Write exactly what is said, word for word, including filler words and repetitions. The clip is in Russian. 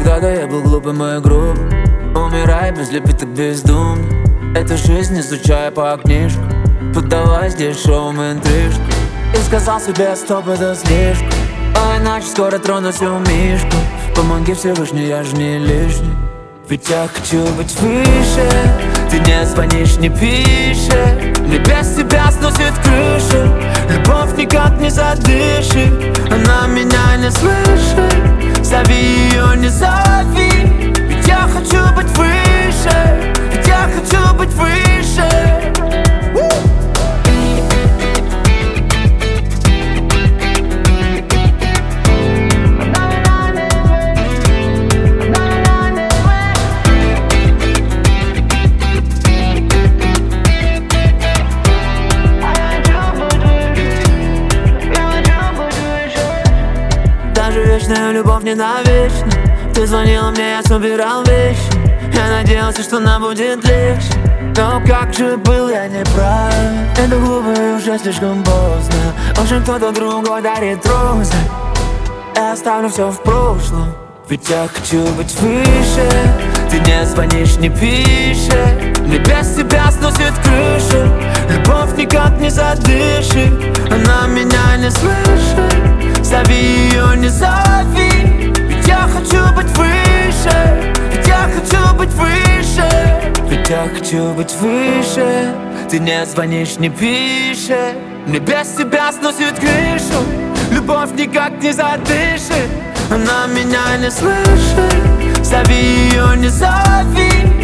Когда-то я был глупым и грубым, умирая без любви так бездумно. Эту жизнь изучая по книжкам, поддаваясь дешевым интрижкам. И сказал себе, стоп, это слишком, а иначе скоро трону всю мишку. Помоги Всевышний, я же не лишний. Ведь я хочу быть выше. Ты не звонишь, не пишешь, мне без тебя сносит крышу. Любовь никак не задышит, она меня не слышит. Зови ее, не зови. Ведь я хочу быть выше. Ведь я хочу быть выше. Вечная любовь не навечно. Ты звонила мне, я собирал вещи. Я надеялся, что нам будет легче. Но как же был я неправ. Это глупо и уже слишком поздно. Уже кто-то другой дарит розы. Я оставлю все в прошлом. Ведь я хочу быть выше. Ты не звонишь, не пишешь, мне без тебя сносит крышу. Любовь никак не задышит, она меня не слышит. Зови ее, не зови. Ведь я хочу быть выше. Ведь я хочу быть выше. Ведь я хочу быть выше. Ты не звонишь, не пишешь, мне без тебя сносит крышу. Любовь никак не задышит, она меня не слышит. Зови ее, не зови.